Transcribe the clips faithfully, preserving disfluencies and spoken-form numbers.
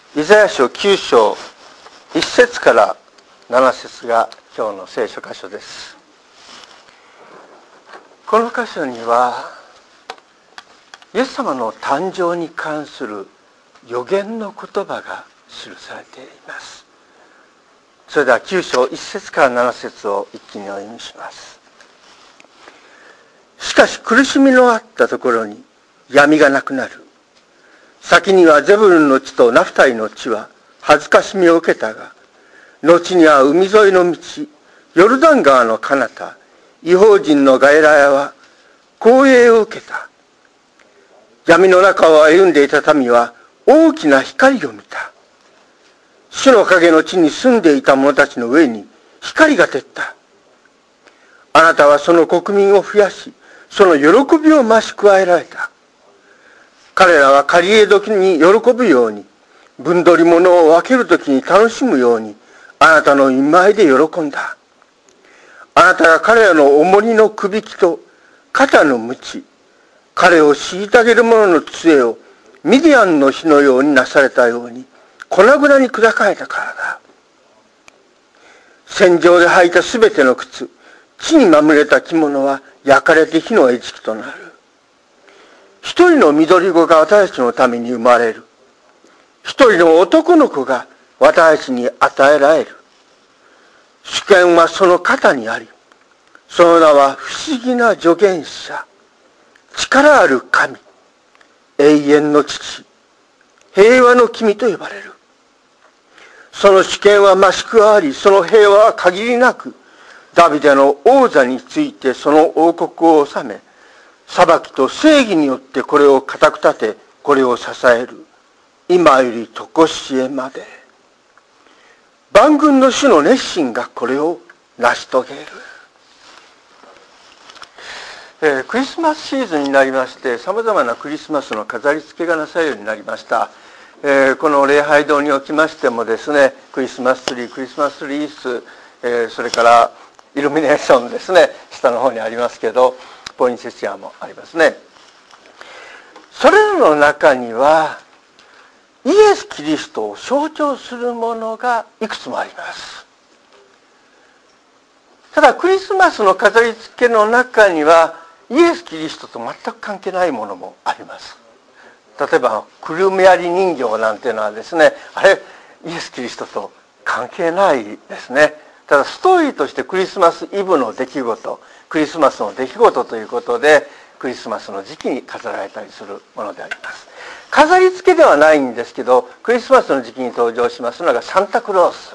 イザヤ書きゅう章いち節からなな節が今日の聖書箇所です。この箇所にはイエス様の誕生に関する予言の言葉が記されています。それではきゅう章いち節からなな節を一気にお読みします。しかし苦しみのあったところに闇がなくなる。先にはゼブルンの地とナフタリの地は恥ずかしみを受けたが、後には海沿いの道、ヨルダン川の彼方、異邦人のガエラヤは光栄を受けた。闇の中を歩んでいた民は大きな光を見た。主の影の地に住んでいた者たちの上に光が照った。あなたはその国民を増やし、その喜びを増し加えられた。彼らは刈り入れ時に喜ぶように、分取り物を分ける時に楽しむように、あなたの見舞いで喜んだ。あなたが彼らの重荷のくびきと肩の鞭、彼を虐げる者の杖をミディアンの火のようになされたように、粉々に砕かれたからだ。戦場で履いたすべての靴、地にまみれた着物は焼かれて火の餌食となる。一人の緑子が私たちのために生まれる。一人の男の子が私たちに与えられる。主権はその肩にあり、その名は不思議な助言者、力ある神、永遠の父、平和の君と呼ばれる。その主権は増し加わり、その平和は限りなく、ダビデの王座についてその王国を治め、裁きと正義によってこれを固く立て、これを支える。今よりとこしえまで。万軍の主の熱心がこれを成し遂げる。えー、クリスマスシーズンになりまして、さまざまなクリスマスの飾り付けがなされるようになりました。えー、この礼拝堂におきましてもですね、クリスマスツリー、クリスマスリース、えー、それからイルミネーションですね、下の方にありますけど、ポインセチアもありますね。それらの中にはイエス・キリストを象徴するものがいくつもあります。ただクリスマスの飾り付けの中にはイエス・キリストと全く関係ないものもあります。例えばくるみ割り人形なんていうのはですね、あれイエス・キリストと関係ないですね。ただストーリーとしてクリスマスイブの出来事、クリスマスの出来事ということでクリスマスの時期に飾られたりするものであります。飾り付けではないんですけど、クリスマスの時期に登場しますのがサンタクロース。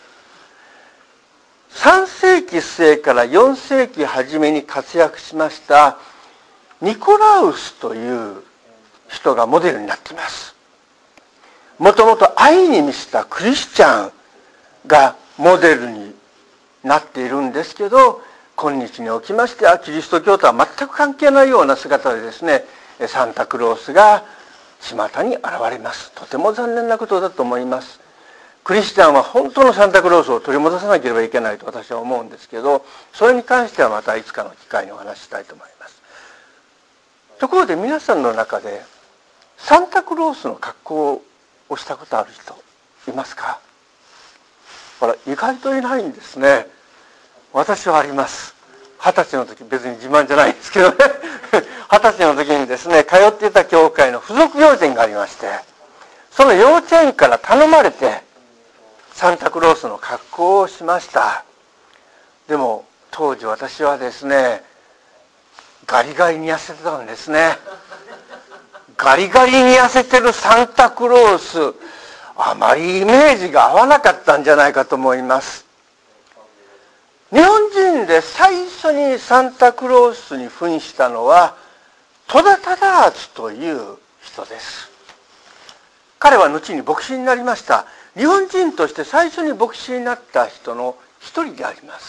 さん世紀末からよん世紀初めに活躍しましたニコラウスという人がモデルになっています。もともと愛に満ちたクリスチャンがモデルになっているんですけど、今日におきましてはキリスト教とは全く関係ないような姿でですね、サンタクロースが巷に現れます。とても残念なことだと思います。クリスチャンは本当のサンタクロースを取り戻さなければいけないと私は思うんですけど、それに関してはまたいつかの機会にお話ししたいと思います。ところで皆さんの中でサンタクロースの格好をしたことある人いますか？ほら、意外といないんですね。私はあります。二十歳の時、別に自慢じゃないんですけどね、二十歳の時にですね、通っていた教会の付属幼稚園がありまして、その幼稚園から頼まれてサンタクロースの格好をしました。でも当時私はですね、ガリガリに痩せてたんですね。ガリガリに痩せてるサンタクロース、あまりイメージが合わなかったんじゃないかと思います。日本人で最初にサンタクロースに扮したのは戸田忠厚という人です。彼は後に牧師になりました。日本人として最初に牧師になった人の一人であります。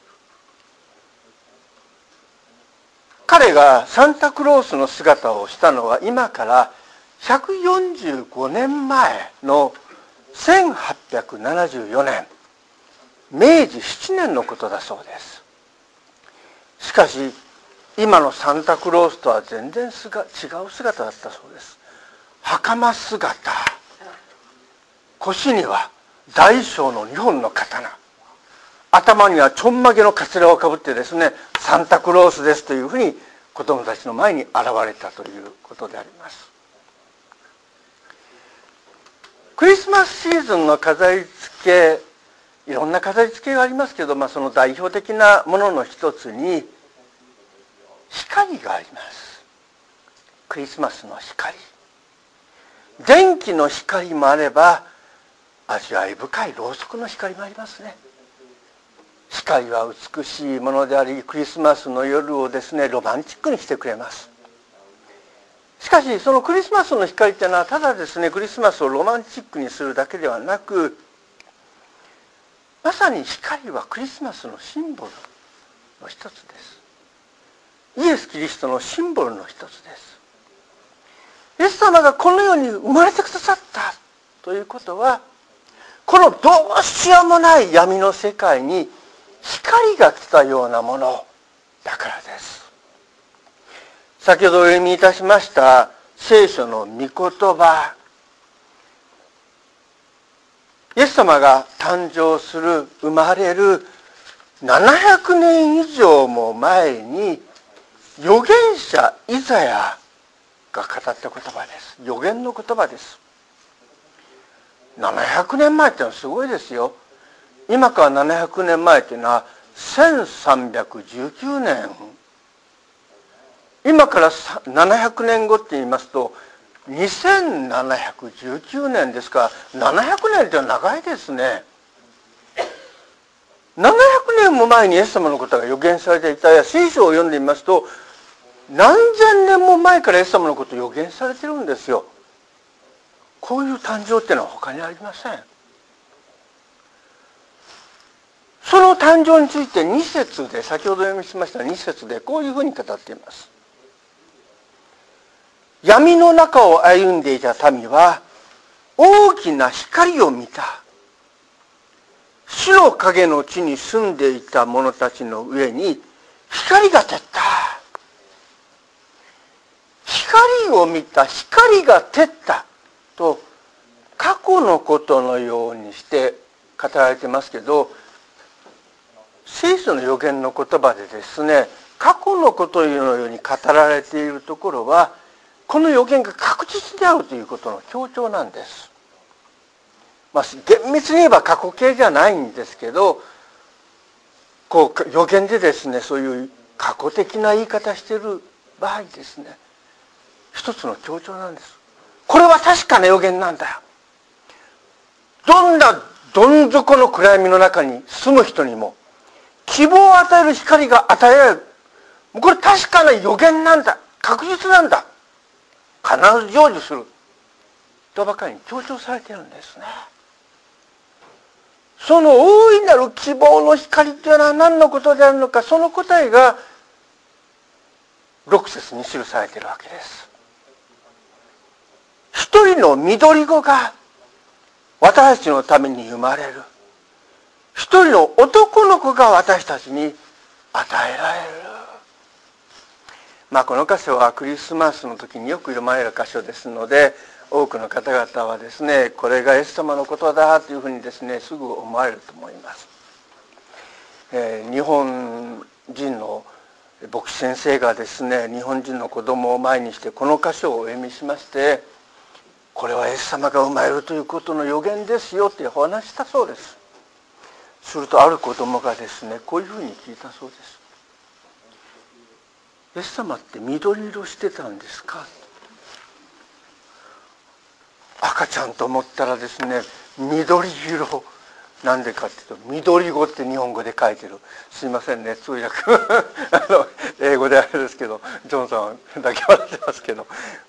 彼がサンタクロースの姿をしたのは今からひゃくよんじゅうごねんまえのせんはっぴゃくななじゅうよねん、めいじしちねんのことだそうです。しかし今のサンタクロースとは全然違う姿だったそうです。袴姿、 腰には大小のにほんの刀、頭にはちょんまげのかつらをかぶってですね、サンタクロースですというふうに子供たちの前に現れたということであります。クリスマスシーズンの飾り付け、いろんな飾り付けがありますけど、まあ、その代表的なものの一つに光があります。クリスマスの光、電気の光もあれば味わい深いろうそくの光もありますね。光は美しいものであり、クリスマスの夜をですね、ロマンチックにしてくれます。しかしそのクリスマスの光っていうのはただですね、クリスマスをロマンチックにするだけではなく、まさに光はクリスマスのシンボルの一つです。イエス・キリストのシンボルの一つです。イエス様がこの世に生まれてくださったということは、このどうしようもない闇の世界に光が来たようなものだからです。先ほどお読みいたしました聖書の御言葉、イエス様が誕生する、生まれるななひゃくねん以上も前に預言者イザヤが語った言葉です。預言の言葉です。ななひゃくねんまえってのはすごいですよ。今からななひゃくねんまえっていうのはせんさんびゃくじゅうきゅうねん、今からななひゃくねんごって言いますとにせんななひゃくじゅうきゅうねんですから、ななひゃくねんって長いですね。ななひゃくねんも前にイエス様のことが予言されていた。や聖書を読んでみますと、何千年も前からイエス様のことを予言されてるんですよ。こういう誕生っていうのは他にありません。その誕生についてに節で、先ほど読みしましたに節でこういうふうに語っています。闇の中を歩んでいた民は大きな光を見た。死の影の地に住んでいた者たちの上に光が照った。光を見た、光が照ったと過去のことのようにして語られてますけど、聖書の預言の言葉でですね、過去のことのように語られているところはこの預言が確実であるということの強調なんです。まあ、厳密に言えば過去形じゃないんですけど、こう預言でですね、そういう過去的な言い方している場合ですね、一つの強調なんです。これは確かな預言なんだよ。どんなどん底の暗闇の中に住む人にも希望を与える光が与えられる。これ確かな預言なんだ、確実なんだ、必ず成就するとばかりに強調されているんですね。その大いなる希望の光というのは何のことであるのか、その答えがろく節に記されているわけです。一人の緑子が私たちのために生まれる。一人の男の子が私たちに与えられる。まあこの箇所はクリスマスの時によく読まれる箇所ですので、多くの方々はですね、これがイエス様のことだというふうにですね、すぐ思われると思います。えー、日本人の牧師先生がですね、日本人の子供を前にしてこの箇所をお読みしまして、これはイエス様が生まれるということの予言ですよってお話したそうです。するとある子供がですね、こういうふうに聞いたそうです。イエス様って緑色してたんですか？赤ちゃんと思ったらですね、緑色。なんでかっていうと、緑子って日本語で書いてる。すいませんね、通訳あの英語であれですけど、ジョンさんだけ笑ってますけど、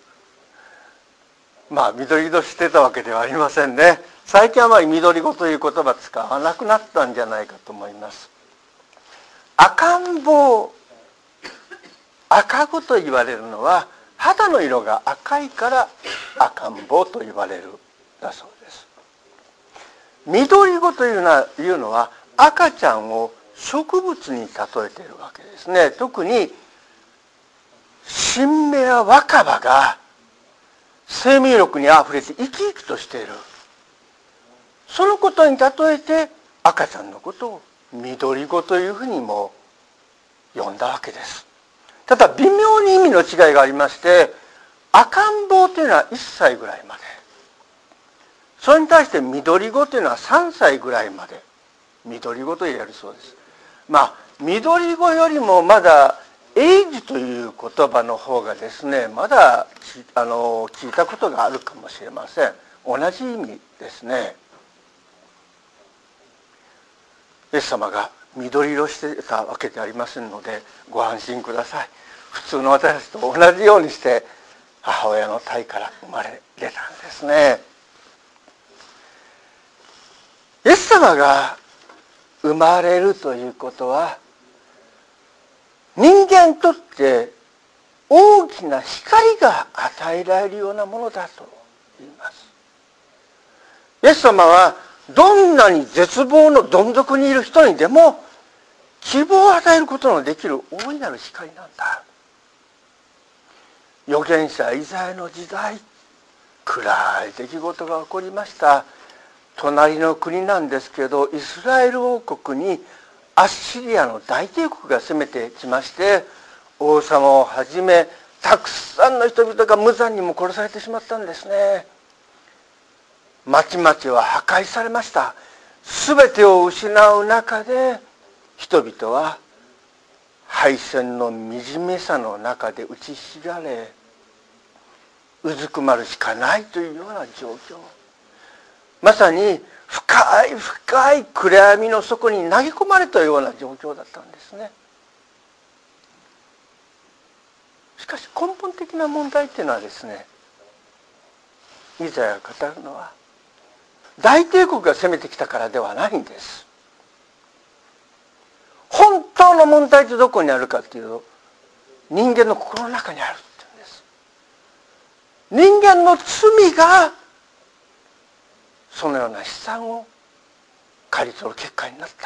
まあ緑色してたわけではありませんね。最近はまあ緑子という言葉使わなくなったんじゃないかと思います。赤ん坊、赤子と言われるのは肌の色が赤いから赤ん坊と言われるだそうです。緑子というのは、いうのは赤ちゃんを植物に例えているわけですね。特に新芽や若葉が生命力にあふれて生き生きとしている。 そのことに例えて赤ちゃんのことを緑子というふうにも呼んだわけです。ただ微妙に意味の違いがありまして、赤ん坊というのはいっさいぐらいまで、それに対して緑子というのはさんさいぐらいまで緑子と言えるそうです。まあ緑子よりもまだエイジという言葉の方がですね、まだあの聞いたことがあるかもしれません。同じ意味ですね。イエス様が緑色してたわけでありませんのでご安心ください。普通の私たちと同じようにして母親の胎から生まれ出たんですね。イエス様が生まれるということは、人間にとって大きな光が与えられるようなものだと言います。イエス様はどんなに絶望のどん底にいる人にでも希望を与えることのできる大いなる光なんだ。預言者イザヤの時代、暗い出来事が起こりました。隣の国なんですけど、イスラエル王国にアッシリアの大帝国が攻めてきまして、王様をはじめたくさんの人々が無残にも殺されてしまったんですね。町々は破壊されました。すべてを失う中で人々は敗戦の惨めさの中で打ちひしがれ、うずくまるしかないというような状況、まさに深い深い暗闇の底に投げ込まれたような状況だったんですね。しかし根本的な問題っていうのはですね、イザヤが語るのは大帝国が攻めてきたからではないんです。本当の問題ってどこにあるかっていうと、人間の心の中にあるって言うんです。人間の罪がそのような悲惨を刈り取る結果になった。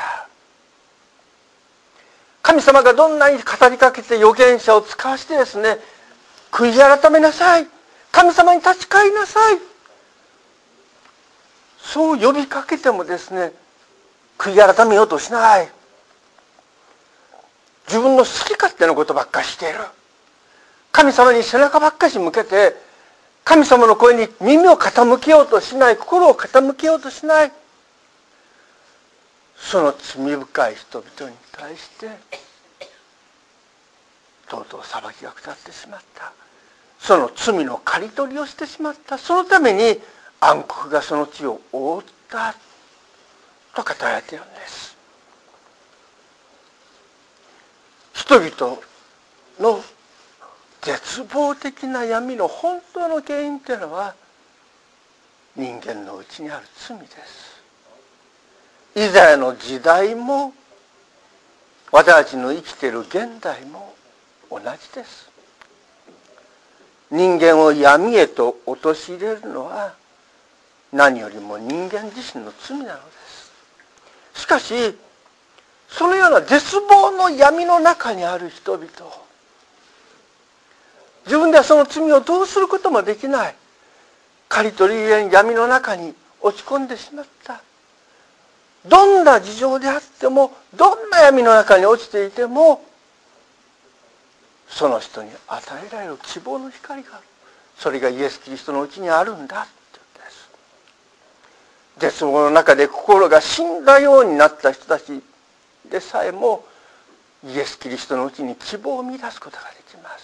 神様がどんなに語りかけて預言者を使わしてですね、悔い改めなさい、神様に立ち返りなさい、そう呼びかけてもですね、悔い改めようとしない。自分の好き勝手なことばっかりしている。神様に背中ばっかり向けて、神様の声に耳を傾けようとしない、心を傾けようとしない。その罪深い人々に対してとうとう裁きが下ってしまった。その罪の刈り取りをしてしまった。そのために暗黒がその地を覆ったと語られているんです。人々の絶望的な闇の本当の原因というのは人間のうちにある罪です。イザヤの時代も私たちの生きている現代も同じです。人間を闇へと陥れるのは何よりも人間自身の罪なのです。しかしそのような絶望の闇の中にある人々、自分ではその罪をどうすることもできない、刈り取り入れに闇の中に落ち込んでしまった。どんな事情であっても、どんな闇の中に落ちていても、その人に与えられる希望の光がある。それがイエス・キリストのうちにあるんだって言うんです。絶望の中で心が死んだようになった人たちでさえもイエス・キリストのうちに希望を見出すことができます。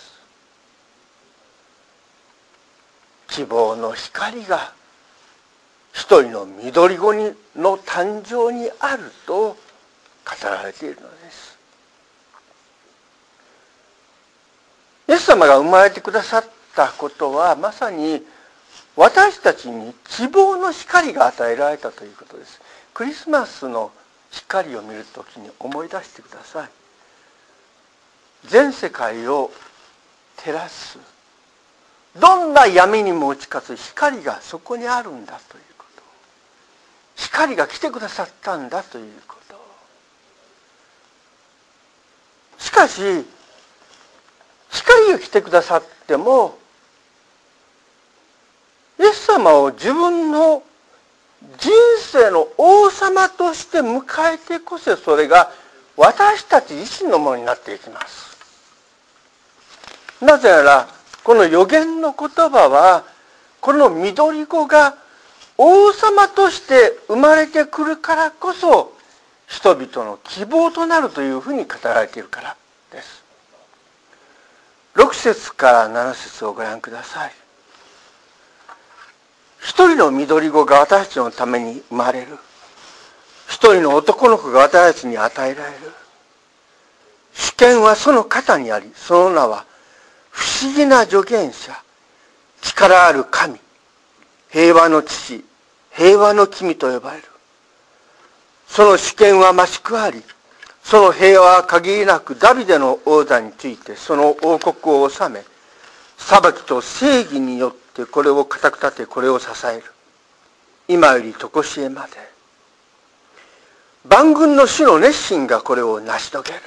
希望の光が一人の緑子の誕生にあると語られているのです。イエス様が生まれてくださったことはまさに私たちに希望の光が与えられたということです。クリスマスの光を見るときに思い出してください。全世界を照らす、どんな闇にも打ち勝つ光がそこにあるんだということ、光が来てくださったんだということ。しかし光が来てくださってもイエス様を自分の人世の王様として迎えてこそ、それが私たち自身のものになっていきます。なぜならこの預言の言葉は、この緑子が王様として生まれてくるからこそ人々の希望となるというふうに語られているからです。ろく節からなな節をご覧ください。一人の緑子が私たちのために生まれる。一人の男の子が私たちに与えられる。主権はその肩にあり、その名は不思議な助言者、力ある神、平和の父、平和の君と呼ばれる。その主権は増しくあり、その平和は限りなくダビデの王座についてその王国を治め、裁きと正義によってこれを固く立て、これを支える。今より常しえまで。万軍の主の熱心がこれを成し遂げる。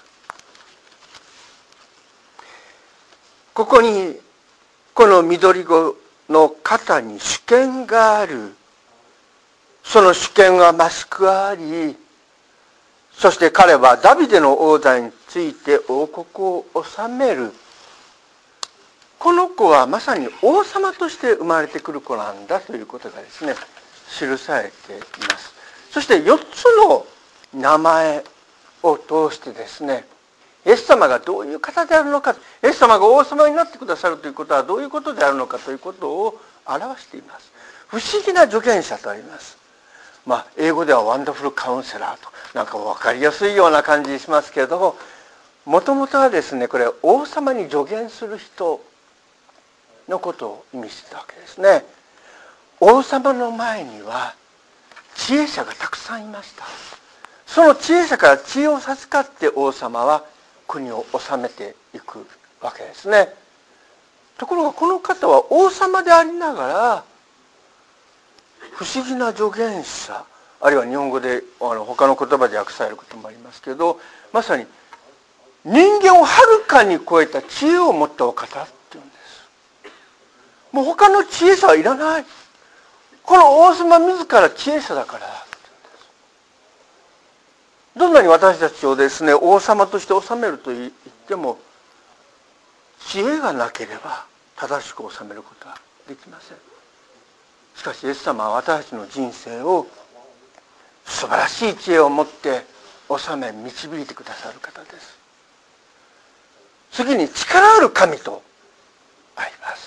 ここにこの緑子の肩に主権がある。その主権は増しくあり、そして彼はダビデの王座について王国を治める。この子はまさに王様として生まれてくる子なんだということがですね、記されています。そしてよっつの名前を通してですね、イエス様がどういう方であるのか、イエス様が王様になってくださるということはどういうことであるのかということを表しています。不思議な助言者とあります。まあ英語ではワンダフルカウンセラーと、なんか分かりやすいような感じしますけれども、もともとはですね、これ王様に助言する人のことを意味してたわけですね。王様の前には知恵者がたくさんいました。その知恵者から知恵を授かって王様は国を治めていくわけですね。ところがこの方は王様でありながら不思議な助言者、あるいは日本語であの他の言葉で訳されることもありますけど、まさに人間をはるかに超えた知恵を持ったお方っていうんです。もう他の知恵者はいらない。この王様自ら知恵者だからだっていうんです。どんなに私たちをですね、王様として治めると言っても、知恵がなければ正しく治めることはできません。しかしイエス様は私たちの人生を素晴らしい知恵を持って治め導いてくださる方です。次に力ある神とあります。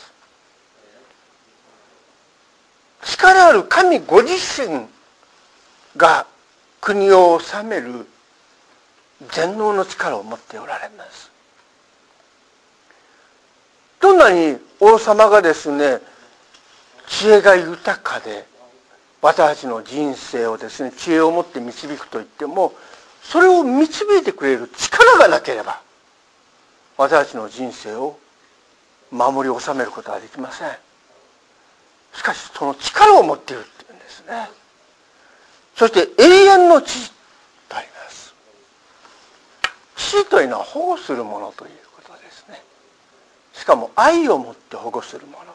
力ある神ご自身が国を治める全能の力を持っておられます。どんなに王様がですね、知恵が豊かで私たちの人生をですね、知恵を持って導くといっても、それを導いてくれる力がなければ私たちの人生を守り治めることはできません。しかしその力を持っているっていうんですね。そして永遠の知とあります。知というのは保護するものということですね。しかも愛を持って保護するもの。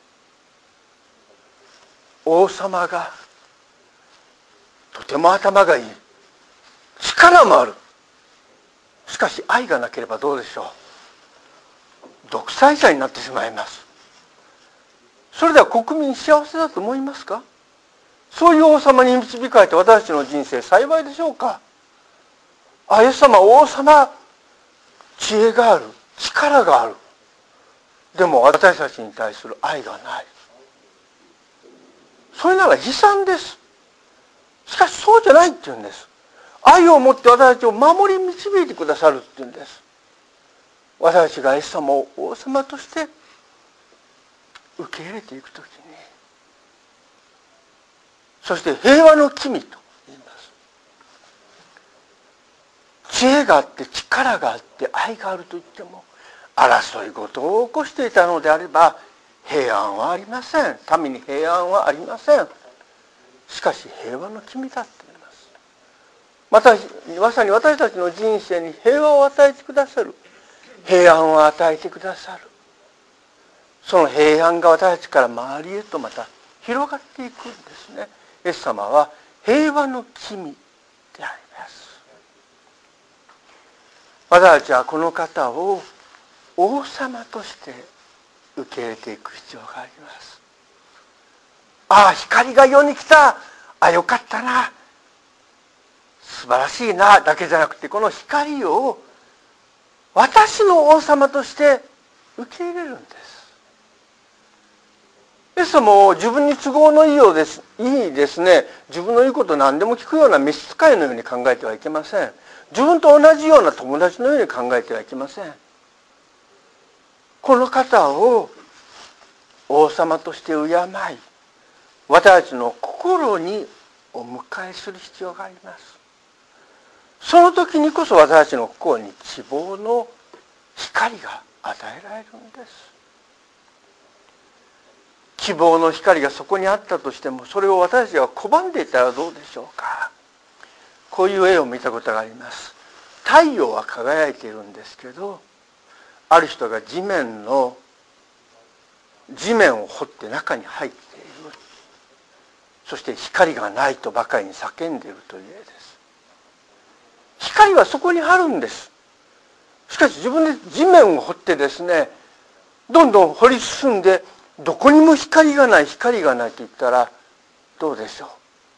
王様がとても頭がいい、力もある。しかし愛がなければどうでしょう。独裁者になってしまいます。それでは国民幸せだと思いますか？そういう王様に導かれて私たちの人生幸いでしょうか？あ、イエス様王様、知恵がある、力がある。でも私たちに対する愛がない。それなら悲惨です。しかしそうじゃないって言うんです。愛を持って私たちを守り導いてくださるって言うんです。私たちがイエス様を王様として受け入れていくときに、そして平和の君と言います。知恵があって力があって愛があると言っても、争い事を起こしていたのであれば平安はありません。民に平安はありません。しかし平和の君だって言います。またまさに私たちの人生に平和を与えてくださる、平安を与えてくださる。その平安が私たちから周りへとまた広がっていくんですね。 イエス様は平和の君であります。私たちはこの方を王様として受け入れていく必要があります。ああ、光が世に来た、あ、よかったな、素晴らしいなだけじゃなくて、この光を私の王様として受け入れるんです。イエス様を自分に都合のいいようです、いいですね、自分の言うことを何でも聞くような召使いのように考えてはいけません。自分と同じような友達のように考えてはいけません。この方を王様として敬い、私たちの心にお迎えする必要があります。その時にこそ私たちの心に希望の光が与えられるんです。希望の光がそこにあったとしても、それを私たちが拒んでいたらどうでしょうか。こういう絵を見たことがあります。太陽は輝いているんですけど、ある人が地面の地面を掘って中に入っている。そして光がないとばかりに叫んでいるという絵です。光はそこにあるんです。しかし自分で地面を掘ってですね、どんどん掘り進んで、どこにも光がない光がないと言ったらどうでしょ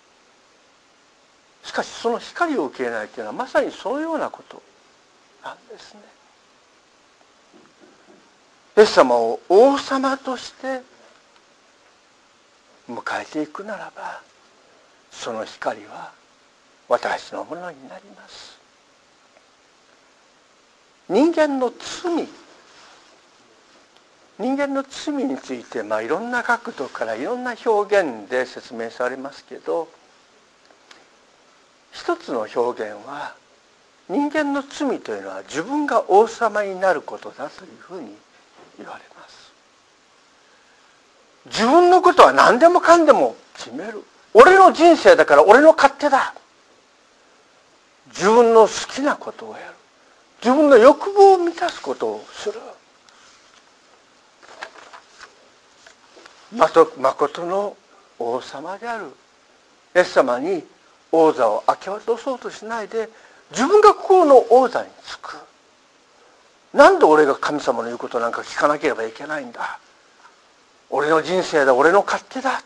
う。しかしその光を受け入れないというのはまさにそのようなことなんですね。イエス様を王様として迎えていくならば、その光は私のものになります。人間の罪人間の罪について、まあ、いろんな角度からいろんな表現で説明されますけど、一つの表現は、人間の罪というのは自分が王様になることだというふうに言われます。自分のことは何でもかんでも決める。俺の人生だから俺の勝手だ。自分の好きなことをやる。自分の欲望を満たすことをする。まことの王様であるイエス様に王座を明け渡そうとしないで、自分が心の王座につく。なんで俺が神様の言うことなんか聞かなければいけないんだ。俺の人生だ、俺の勝手だ。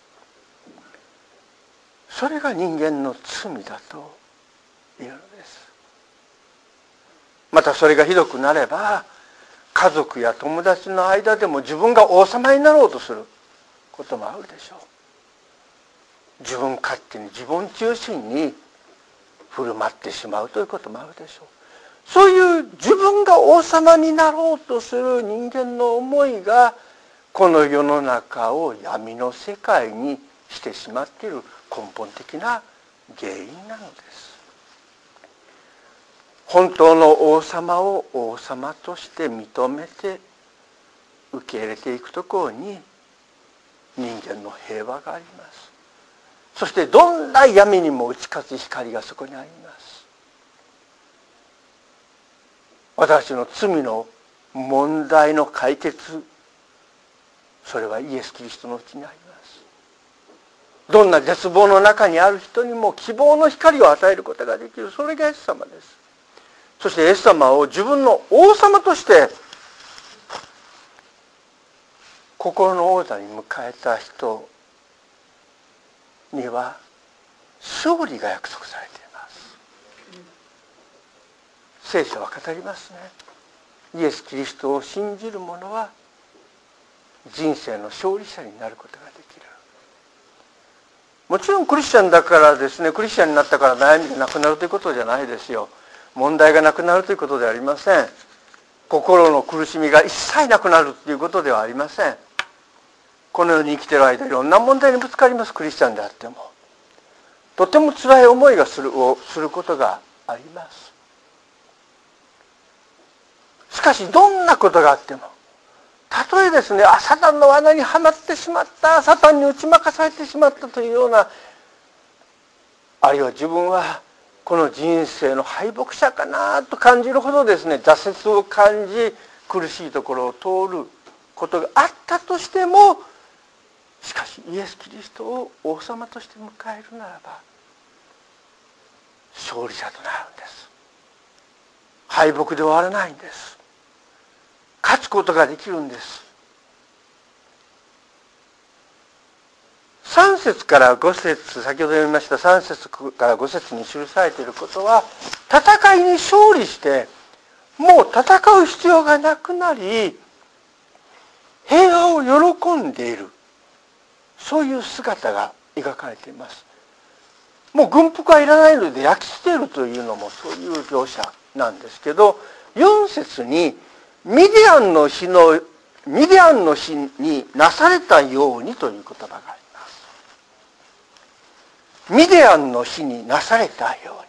それが人間の罪だというのです。またそれがひどくなれば、家族や友達の間でも自分が王様になろうとすることもあるでしょう。自分勝手に自分中心に振る舞ってしまうということもあるでしょう。そういう自分が王様になろうとする人間の思いが、この世の中を闇の世界にしてしまっている根本的な原因なのです。本当の王様を王様として認めて受け入れていくところに人間の平和があります。そしてどんな闇にも打ち勝つ光がそこにあります。私の罪の問題の解決、それはイエス・キリストのうちにあります。どんな絶望の中にある人にも希望の光を与えることができる。それがイエス様です。そしてイエス様を自分の王様として心の王座に迎えた人には勝利が約束されています。聖書は語りますね。イエス・キリストを信じる者は人生の勝利者になることができる。もちろんクリスチャンだからですね、クリスチャンになったから悩みがなくなるということじゃないですよ。問題がなくなるということではありません。心の苦しみが一切なくなるということではありません。この世に生きている間、いろんな問題にぶつかります。クリスチャンであってもとても辛い思いがするをすることがあります。しかしどんなことがあっても、たとえですね、あ、サタンの罠にはまってしまった、サタンに打ち負かされてしまったというような、あるいは自分はこの人生の敗北者かなと感じるほどですね、挫折を感じ苦しいところを通ることがあったとしても、 しかしイエス・キリストを王様として迎えるならば勝利者となるんです。敗北で終わらないんです。勝つことができるんです。さん節からご節、先ほど読みましたさん節からご節に記されていることは、戦いに勝利してもう戦う必要がなくなり平和を喜んでいる、そういう姿が描かれています。もう軍服はいらないので焼き捨てるというのもそういう描写なんですけど、よん節にミディアンの日のミディアンの日になされたようにという言葉があります。ミディアンの日になされたように、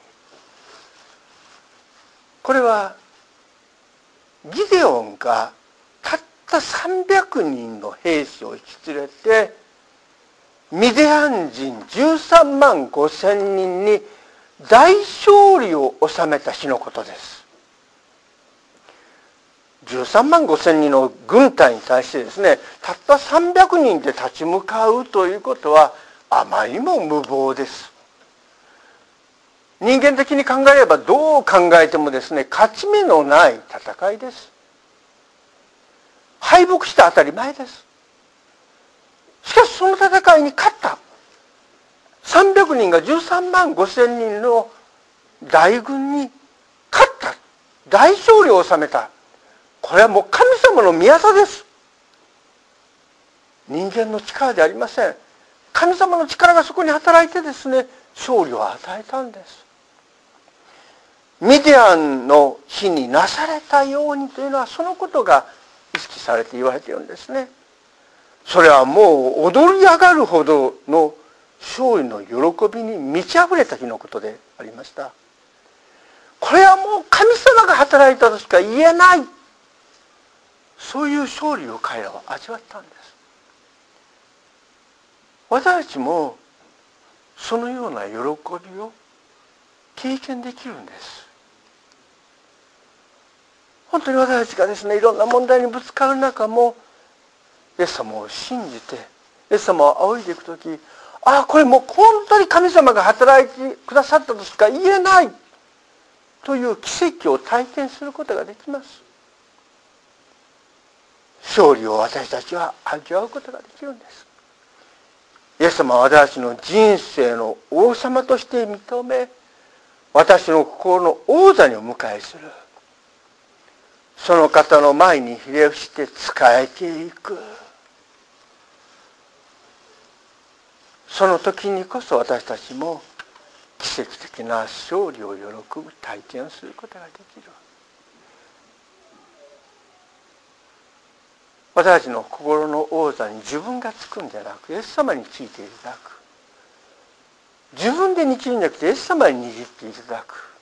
これはギデオンがたったさんびゃくにんの兵士を引き連れてミディアン人じゅうさんまんごせんにんに大勝利を収めた日のことです。じゅうさんまんごせんにんの軍隊に対してですね、たったさんびゃくにんで立ち向かうということはあまりにも無謀です。人間的に考えればどう考えてもですね、勝ち目のない戦いです。敗北した当たり前です。しかしその戦いに勝った。さんびゃくにんがじゅうさんまんごせんにんの大軍に勝った。大勝利を収めた。これはもう神様の御業です。人間の力でありません。神様の力がそこに働いてですね、勝利を与えたんです。ミディアンの日になされたようにというのは、そのことが意識されて言われているんですね。それはもう踊り上がるほどの勝利の喜びに満ち溢れた日のことでありました。これはもう神様が働いたとしか言えない、そういう勝利を彼らは味わったんです。私たちもそのような喜びを経験できるんです。本当に私たちがですね、いろんな問題にぶつかる中もイエス様を信じてイエス様を仰いでいくとき、ああこれもう本当に神様が働いてくださったとしか言えないという奇跡を体験することができます。勝利を私たちは味わうことができるんです。イエス様は私たちの人生の王様として認め、私の心の王座にお迎えする。その方の前にひれ伏して仕えていく。その時にこそ私たちも奇跡的な勝利を喜ぶ体験をすることができる。私たちの心の王座に自分がつくんじゃなく、イエス様についていただく。自分で握るんじゃなくてイエス様に握っていただく。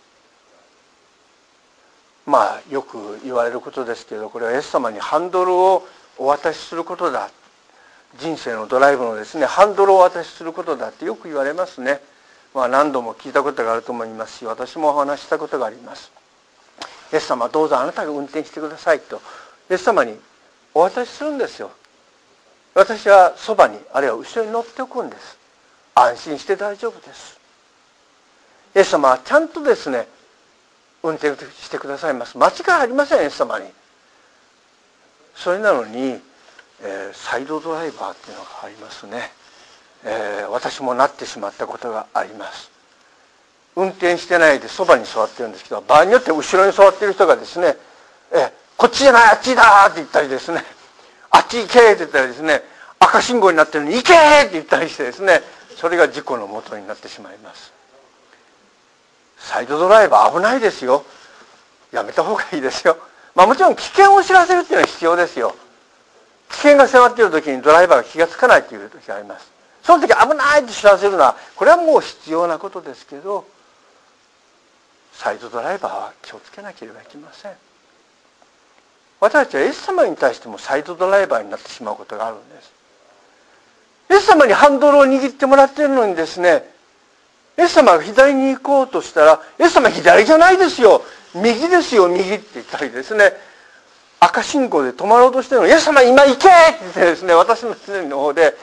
まあよく言われることですけど、これはイエス様にハンドルをお渡しすることだ。人生のドライブのですね、ハンドルをお渡しすることだってよく言われますね。まあ何度も聞いたことがあると思いますし、私もお話ししたことがあります。イエス様どうぞあなたが運転してくださいとイエス様にお渡しするんですよ。私はそばにあるいは後ろに乗っておくんです。安心して大丈夫です。イエス様はちゃんとですね運転してくださいます。間違いありません、イエス様に。それなのに、えー、サイドドライバーっていうのがありますね、えー、私もなってしまったことがあります。運転してないでそばに座ってるんですけど、場合によって後ろに座っている人がですね、えー、こっちじゃないあっちだって言ったりですね、あっち行けって言ったりですね、赤信号になってるのに行けって言ったりしてですね、それが事故のもとになってしまいます。サイドドライバー危ないですよ。やめた方がいいですよ。まあもちろん危険を知らせるっていうのは必要ですよ。危険が迫っている時にドライバーが気がつかないという時があります。その時危ないって知らせるのはこれはもう必要なことですけど、サイドドライバーは気をつけなければいけません。私たちはイエス様に対してもサイドドライバーになってしまうことがあるんです。イエス様にハンドルを握ってもらっているのにですね、イエス様が左に行こうとしたら、イエス様左じゃないですよ、右ですよ右って言ったりですね、赤信号で止まろうとしてるのにイエス様今行けって言ってですね、私の常の方で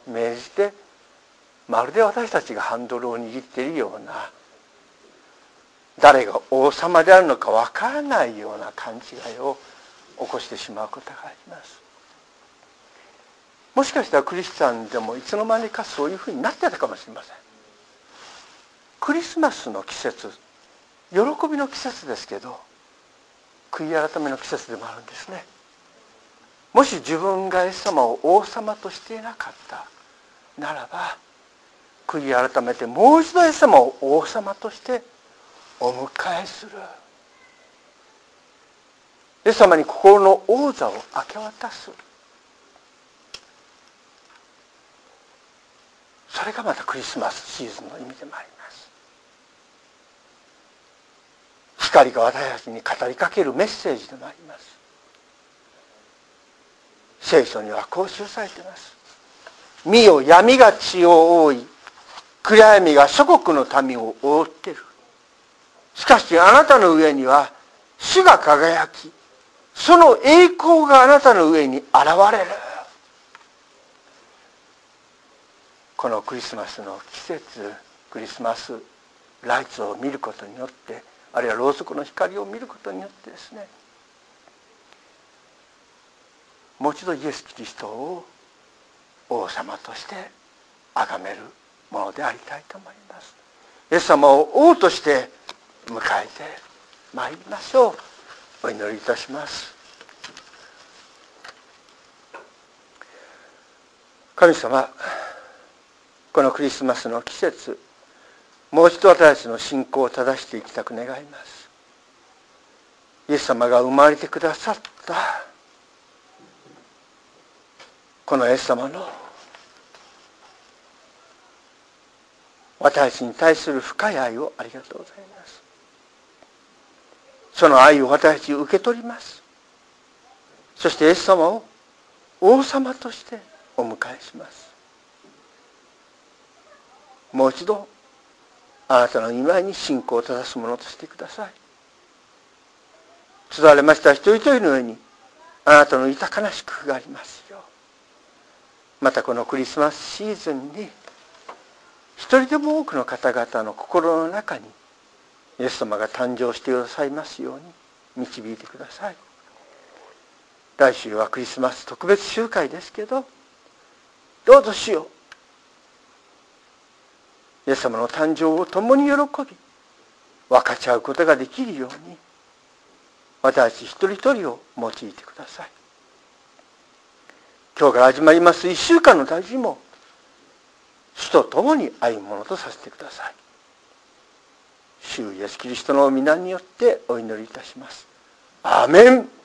命じて、まるで私たちがハンドルを握っているような、誰が王様であるのかわからないような勘違いを起こしてしまうことがあります。もしかしたらクリスチャンでもいつの間にかそういうふうになってたかもしれません。クリスマスの季節、喜びの季節ですけど、悔い改めの季節でもあるんですね。もし自分がイエス様を王様としていなかったならば、悔い改めてもう一度イエス様を王様としてお迎えする。イエス様に心の王座を明け渡す。それがまたクリスマスシーズンの意味でもあります。光が私たちに語りかけるメッセージでもあります。聖書にはこう記されています。見よ、闇が地を覆い、暗闇が諸国の民を覆っている。しかしあなたの上には主が輝き、その栄光があなたの上に現れる。このクリスマスの季節、クリスマスライツを見ることによって、あるいはろうそくの光を見ることによってですね、もう一度イエス・キリストを王様として崇めるものでありたいと思います。イエス様を王として迎えてまいりましょう。お祈りいたします。神様、このクリスマスの季節、もう一度私たちの信仰を正していきたく願います。イエス様が生まれてくださったこのイエス様の私たちに対する深い愛をありがとうございます。その愛を私たち受け取ります。そしてイエス様を王様としてお迎えします。もう一度あなたの御前に信仰を正すものとしてください。つられました一人一人の上にあなたの豊かな祝福がありますよう。またこのクリスマスシーズンに一人でも多くの方々の心の中にイエス様が誕生してくださいますように導いてください。来週はクリスマス特別集会ですけど、どうぞ主よ、イエス様の誕生を共に喜び分かち合うことができるように私一人一人を用いてください。今日から始まります一週間の大事も主と共に歩むものとさせてください。主イエスキリストの御名によってお祈りいたします。アーメン。